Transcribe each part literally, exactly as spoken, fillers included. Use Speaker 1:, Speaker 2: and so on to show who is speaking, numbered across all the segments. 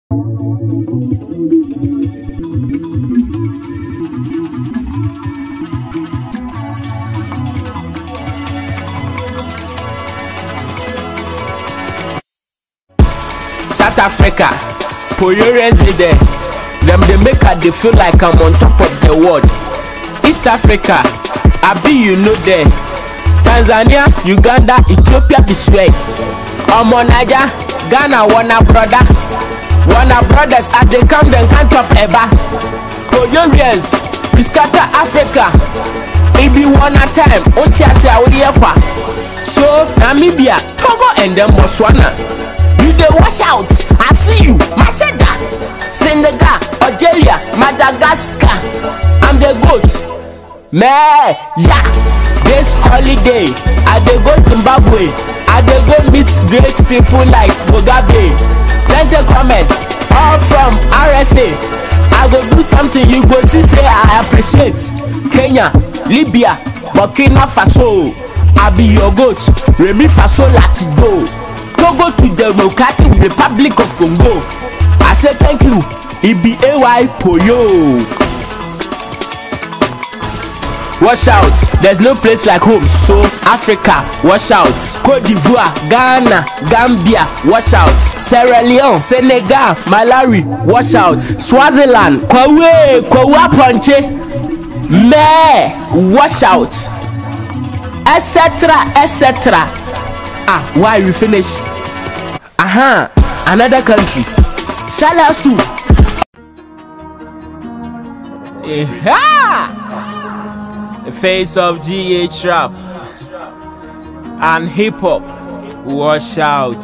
Speaker 1: South Africa, Poyorians in there. Them they make her they feel like I'm on top of the world. East Africa, I be you know there. Tanzania, Uganda, Ethiopia this way. Omo Naija, Ghana, wanna brother. Wanna brothers at they come then can't top ever. Poyorians, we scatter Africa. It be one at time, until I say I will hear. So Namibia, Togo and then Botswana. You dey watch out, I see you, Macheda, Senegal, Algeria, Madagascar. I'm the goat, man, yeah. This holiday, I dey go Zimbabwe, I dey go meet great people like Mugabe. Plenty comments, all from R S A. I go do something you go see say I appreciate. Kenya, Libya, Burkina Faso, I be your goat, Remi Faso Latido. Togo to the Democratic Republic of Congo. I say thank you. E be A Y Poyo. Watch out, there's no place like home. So Africa, watch out. Cote d'Ivoire, Ghana, Gambia, watch out. Sierra Leone, Senegal, Malawi, watch out. Swaziland, Kwawe, Kwawa Ponche, me, watch out, etc, etc. Ah, why we finish? Aha, uh-huh. Another country. Shalasu. Yeah. The face of G H rap and hip hop. Watch out.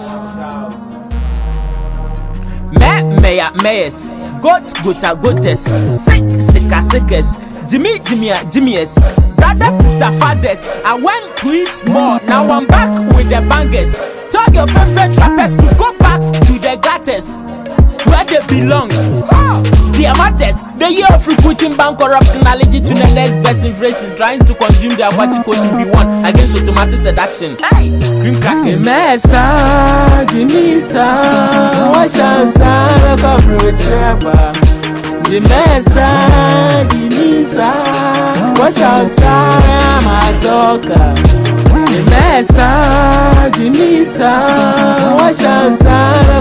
Speaker 1: Me meya meyes. Got gota gotes. Sick sicka sickes. Jimmy Jimmy Jimmy's. Brother, sister, fathers. I went to eat more. Now I'm back with the bangers. Tell your favorite rappers to go back to the gutters where they belong. Oh, they are mothers. The year of recruiting bank corruption, allergy to the next best inflation, trying to consume their party coaching be won against automatic seduction. Hey, green crackers. Mesa, Jimisa, watch out, son, the mesa, the misa, watch out, son, my talker. The mesa, the misa, watch out, son,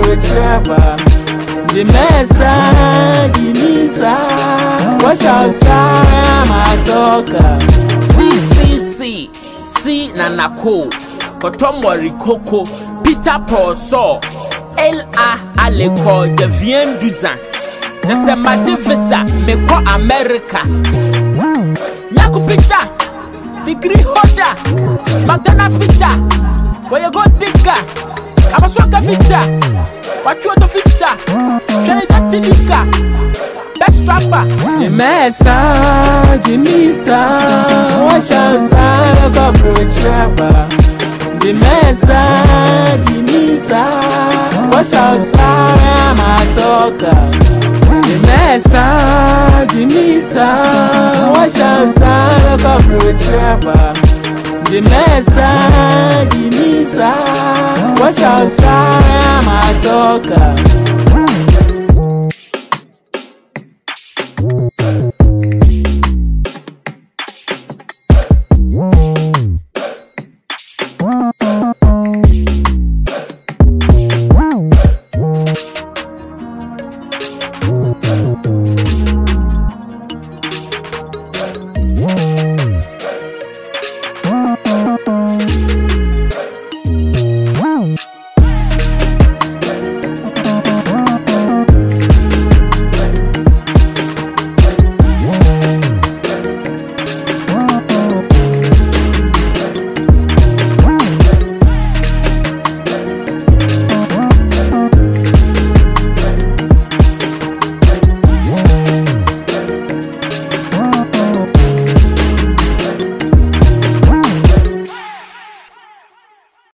Speaker 1: the mesa, the misa, watch out, son, my talker. C C C, C Nanako, Kotomori Coco, Peter Paul Saw, L A Aleko, de Vien Duzan. Just a matter visa, me call America. Yaku Peter, degree holder, McDonald's Peter. Where you go digger? I'm a soccer Peter. What you want to vista? Canada Tilika. Best rapper. The mesa, the misa, watch out, son, go approach. The mesa, the misa, watch out, son, my talker. The mesa, the misa, watch out, son, go approach. The mesa, the misa, watch out, son, my talker.